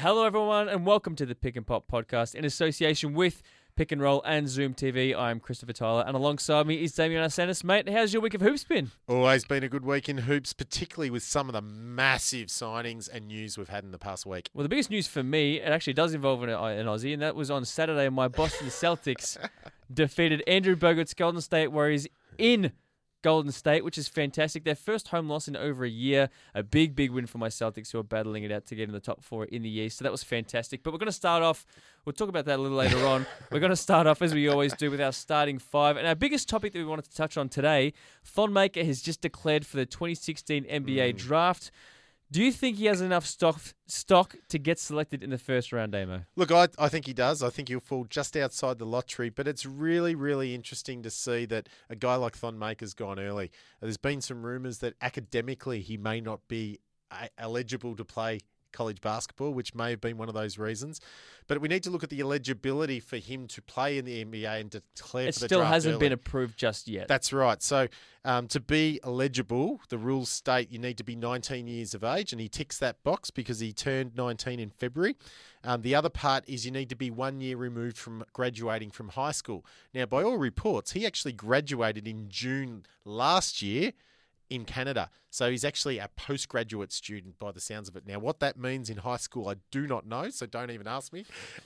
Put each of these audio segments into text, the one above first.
Hello, everyone, and welcome to the Pick and Pop podcast in association with Pick and Roll and Zoom TV. I'm Christopher Tyler, and alongside me is Damian Arsenis. Mate, how's your week of hoops been? Always been a good week in hoops, particularly with some of the massive signings and news we've had in the past week. Well, the biggest news for me, it actually does involve an Aussie, and that was on Saturday. My Boston Celtics defeated Andrew Bogut's Golden State Warriors in Golden State, which is fantastic. Their first home loss in over a year. A big win for my Celtics, who are battling it out to get in the top four in the East. So that was fantastic. But we're going to start off, we'll talk about that a little later on. We're going to start off, as we always do, with our starting five. And our biggest topic that we wanted to touch on today, Thon Maker has just declared for the 2016 NBA draft. Do you think he has enough stock to get selected in the first round, Damo? Look, I think he does. I think he'll fall just outside the lottery, but it's really interesting to see that a guy like Thon Maker's gone early. There's been some rumours that academically he may not be eligible to play college basketball, which may have been one of those reasons. But we need to look at the eligibility for him to play in the NBA and declare for the draft. It still hasn't early. been approved just yet. That's right. So to be eligible, the rules state you need to be 19 years of age, and he ticks that box because he turned 19 in February. The other part is you need to be 1 year removed from graduating from high school. Now, by all reports, he actually graduated in June last year in Canada. So he's actually a postgraduate student by the sounds of it. Now, what that means in high school, I do not know, so don't even ask me.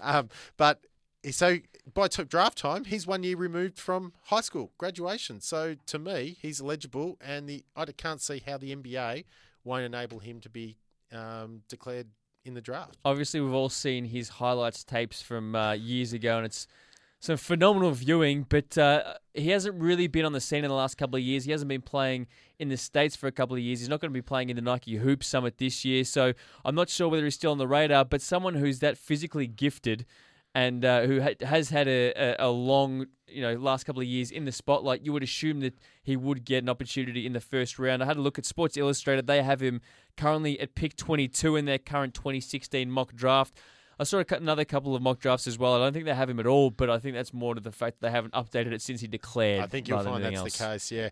But so by draft time, he's 1 year removed from high school graduation. So to me, he's eligible, and I can't see how the NBA won't enable him to be declared in the draft. Obviously, we've all seen his highlights tapes from years ago, and it's some phenomenal viewing, but he hasn't really been on the scene in the last couple of years. He hasn't been playing in the States for a couple of years. He's not going to be playing in the Nike Hoop Summit this year, so I'm not sure whether he's still on the radar, but someone who's that physically gifted and who has had a long, last couple of years in the spotlight, you would assume that he would get an opportunity in the first round. I had a look at Sports Illustrated. They have him currently at pick 22 in their current 2016 mock draft. I saw another couple of mock drafts as well. I don't think they have him at all, but I think that's more to the fact that they haven't updated it since he declared. I think you'll find that's the case, yeah.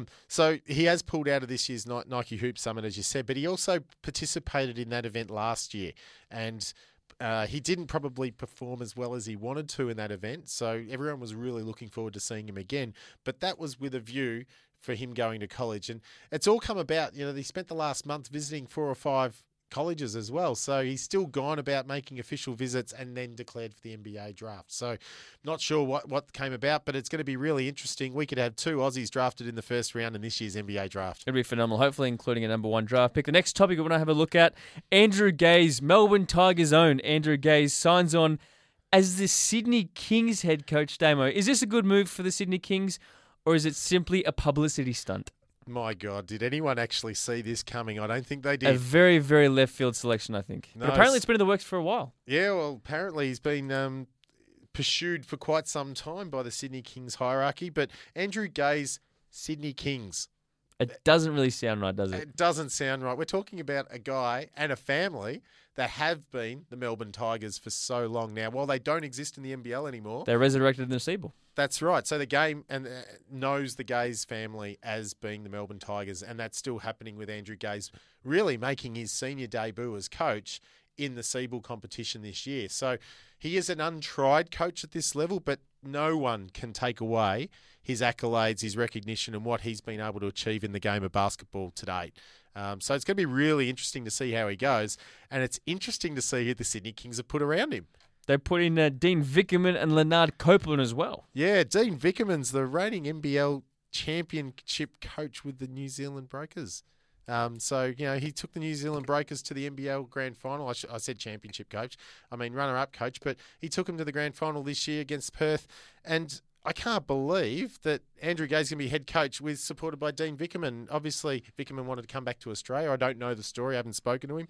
So he has pulled out of this year's Nike Hoop Summit, as you said, but he also participated in that event last year. And he didn't probably perform as well as he wanted to in that event, so everyone was really looking forward to seeing him again. But that was with a view for him going to college. And it's all come about, he spent the last month visiting 4 or 5 colleges as well. So he's still gone about making official visits and then declared for the NBA draft. So not sure what came about, but it's going to be really interesting. We could have 2 Aussies drafted in the first round in this year's NBA draft. It'll be phenomenal, hopefully including a number 1 draft pick. The next topic we want to have a look at, Andrew Gaze, Melbourne Tigers' own Andrew Gaze, signs on as the Sydney Kings head coach. Damo, is this a good move for the Sydney Kings, or is it simply a publicity stunt? My God, did anyone actually see this coming? I don't think they did. A very, very left field selection, I think. No, but apparently it's been in the works for a while. Yeah, well, apparently he's been pursued for quite some time by the Sydney Kings hierarchy. But Andrew Gaze, Sydney Kings. It doesn't really sound right, does it? It doesn't sound right. We're talking about a guy and a family that have been the Melbourne Tigers for so long now. While they don't exist in the NBL anymore, they're resurrected in the Seaboard. That's right. So the game knows the Gaze family as being the Melbourne Tigers, and that's still happening with Andrew Gaze really making his senior debut as coach in the Seaboard competition this year. So he is an untried coach at this level, but no one can take away his accolades, his recognition, and what he's been able to achieve in the game of basketball to date. So it's going to be really interesting to see how he goes, and it's interesting to see who the Sydney Kings have put around him. They put in Dean Vickerman and Leonard Copeland as well. Yeah, Dean Vickerman's the reigning NBL championship coach with the New Zealand Breakers. So, he took the New Zealand Breakers to the NBL Grand Final. I said championship coach. I mean, runner-up coach. But he took them to the Grand Final this year against Perth. And I can't believe that Andrew Gaze is going to be head coach supported by Dean Vickerman. Obviously, Vickerman wanted to come back to Australia. I don't know the story. I haven't spoken to him.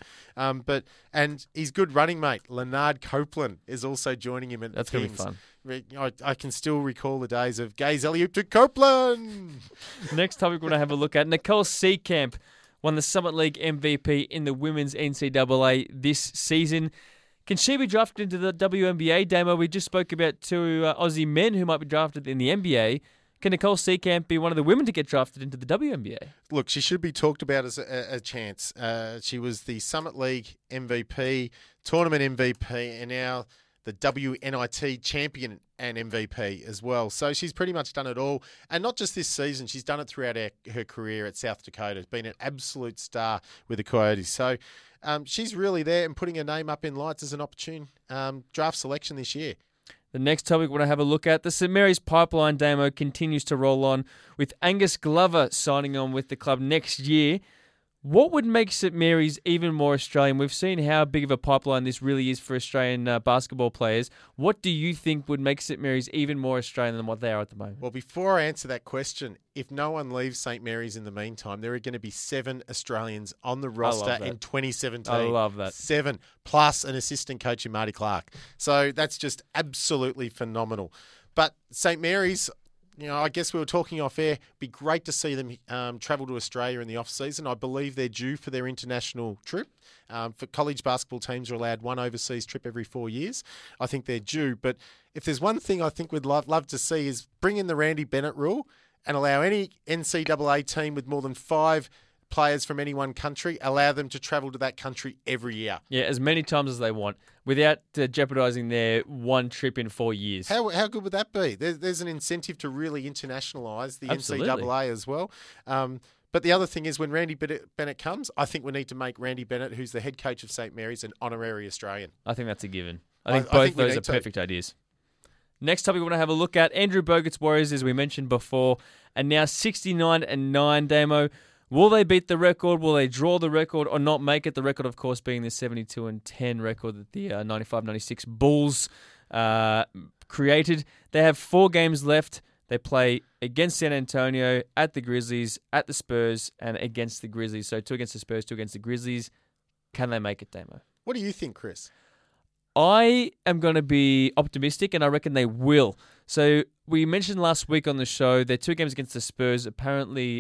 And his good running mate, Leonard Copeland, is also joining him at That's the going to Kings. be fun. I can still recall the days of Gaze alley-oop to Copeland. Next topic we're going to have a look at, Nicole Seekamp won the Summit League MVP in the Women's NCAA this season. Can she be drafted into the WNBA, Damo? We just spoke about 2 Aussie men who might be drafted in the NBA. Can Nicole Seekamp be one of the women to get drafted into the WNBA? Look, she should be talked about as a chance. She was the Summit League MVP tournament MVP, and now the WNIT champion and MVP as well. So she's pretty much done it all. And not just this season, she's done it throughout her career at South Dakota. Been an absolute star with the Coyotes. So she's really there and putting her name up in lights as an opportune draft selection this year. The next topic we're going to have a look at, the St. Mary's pipeline, Damo, continues to roll on with Angus Glover signing on with the club next year. What would make St. Mary's even more Australian? We've seen how big of a pipeline this really is for Australian basketball players. What do you think would make St. Mary's even more Australian than what they are at the moment? Well, before I answer that question, if no one leaves St. Mary's in the meantime, there are going to be 7 Australians on the roster in 2017. I love that. 7, plus an assistant coach in Marty Clark. So that's just absolutely phenomenal. But St. Mary's, I guess we were talking off air. Be great to see them travel to Australia in the off season. I believe they're due for their international trip. For college basketball teams are allowed one overseas trip every 4 years. I think they're due. But if there's one thing I think we'd love to see is bring in the Randy Bennett rule and allow any NCAA team with more than 5 players from any one country, allow them to travel to that country every year. Yeah, as many times as they want, without jeopardising their one trip in 4 years. How good would that be? There's an incentive to really internationalise the Absolutely. NCAA as well. But the other thing is when Randy Bennett comes, I think we need to make Randy Bennett, who's the head coach of St. Mary's, an honorary Australian. I think that's a given. I think both those are perfect ideas. Next topic we want to have a look at, Andrew Bogut's Warriors, as we mentioned before, are now 69-9, Damo. Will they beat the record? Will they draw the record or not make it? The record, of course, being the 72-10 record that the 95-96 Bulls created. They have 4 games left. They play against San Antonio, at the Grizzlies, at the Spurs, and against the Grizzlies. So 2 against the Spurs, 2 against the Grizzlies. Can they make it, Damo? What do you think, Chris? I am going to be optimistic, and I reckon they will. So we mentioned last week on the show, their 2 games against the Spurs, apparently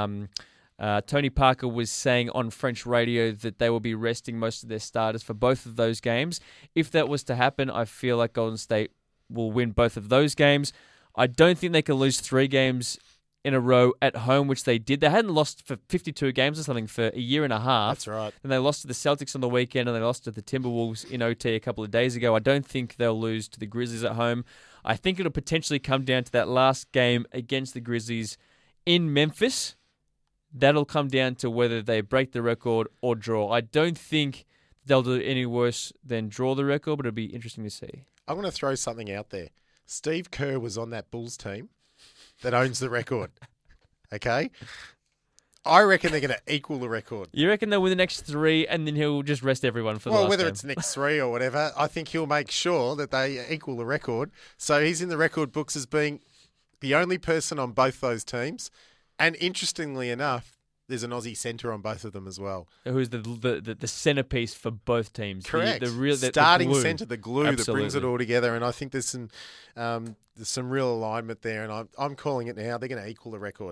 Tony Parker was saying on French radio that they will be resting most of their starters for both of those games. If that was to happen, I feel like Golden State will win both of those games. I don't think they can lose 3 games in a row at home, which they did. They hadn't lost for 52 games or something for a year and a half. That's right. And they lost to the Celtics on the weekend, and they lost to the Timberwolves in OT a couple of days ago. I don't think they'll lose to the Grizzlies at home. I think it'll potentially come down to that last game against the Grizzlies in Memphis. That'll come down to whether they break the record or draw. I don't think they'll do any worse than draw the record, but it'll be interesting to see. I'm going to throw something out there. Steve Kerr was on that Bulls team that owns the record. Okay? I reckon they're going to equal the record. You reckon they'll win the next 3 and then he'll just rest everyone for the last Well, whether game? it's next 3 or whatever, I think he'll make sure that they equal the record. So he's in the record books as being the only person on both those teams. And interestingly enough, there's an Aussie centre on both of them as well. Who's the centerpiece for both teams? Correct. The starting glue. centre, the glue Absolutely. that brings it all together. And I think there's some real alignment there. And I'm calling it now. They're going to equal the record.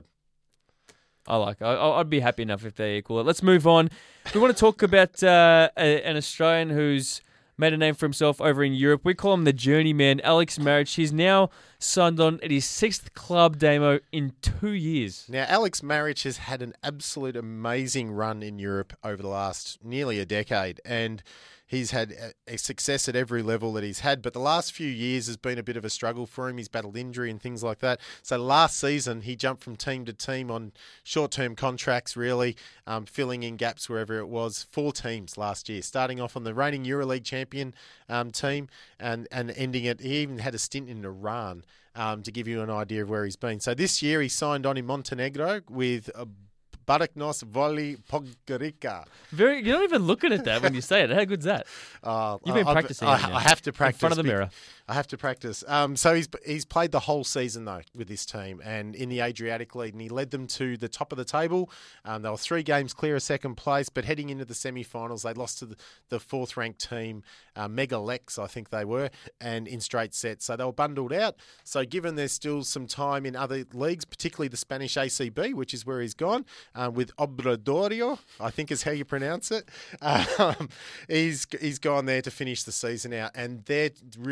I'd be happy enough if they equal it. Let's move on. We want to talk about an Australian who's made a name for himself over in Europe. We call him the journeyman, Alex Maric. He's now signed on at his 6th club, Damo, in 2 years. Now, Alex Maric has had an absolute amazing run in Europe over the last nearly a decade, and he's had a success at every level that he's had, but the last few years has been a bit of a struggle for him. He's battled injury and things like that. So last season, he jumped from team to team on short-term contracts, really, filling in gaps wherever it was. 4 teams last year, starting off on the reigning EuroLeague champion team and ending it. He even had a stint in Iran to give you an idea of where he's been. So this year, he signed on in Montenegro with Baraknos Voli Podgorica. You're not even looking at that when you say it. How good's that? You've been practicing. I have to practice. In front of the mirror. I have to practice. So he's played the whole season, though, with this team and in the Adriatic League, and he led them to the top of the table. They were 3 games clear of second place, but heading into the semi-finals, they lost to the 4th-ranked team, Mega Lex, I think they were, and in straight sets. So they were bundled out. So given there's still some time in other leagues, particularly the Spanish ACB, which is where he's gone, with Obradorio, I think is how you pronounce it, he's gone there to finish the season out, and they're really trying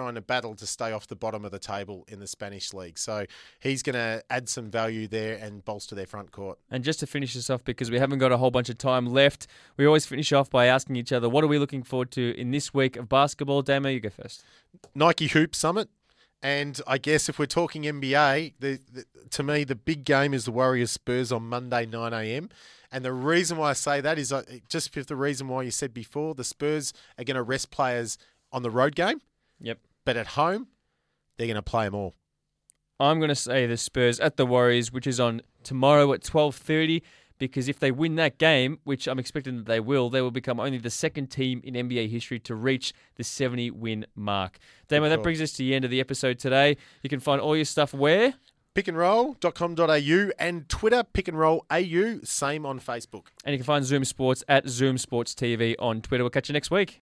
trying to battle to stay off the bottom of the table in the Spanish league. So he's going to add some value there and bolster their front court. And just to finish this off, because we haven't got a whole bunch of time left, we always finish off by asking each other, what are we looking forward to in this week of basketball? Damo, you go first. Nike Hoop Summit. And I guess if we're talking NBA, to me, the big game is the Warriors-Spurs on Monday, 9 a.m. And the reason why I say that is just for the reason why you said before, the Spurs are going to rest players on the road game. Yep. But at home, they're going to play them all. I'm going to say the Spurs at the Warriors, which is on tomorrow at 12:30, because if they win that game, which I'm expecting that they will become only the second team in NBA history to reach the 70-win mark. Damo, that brings us to the end of the episode today. You can find all your stuff where? pickandroll.com.au and Twitter, pickandrollAU, same on Facebook. And you can find Zoom Sports at Zoom Sports TV on Twitter. We'll catch you next week.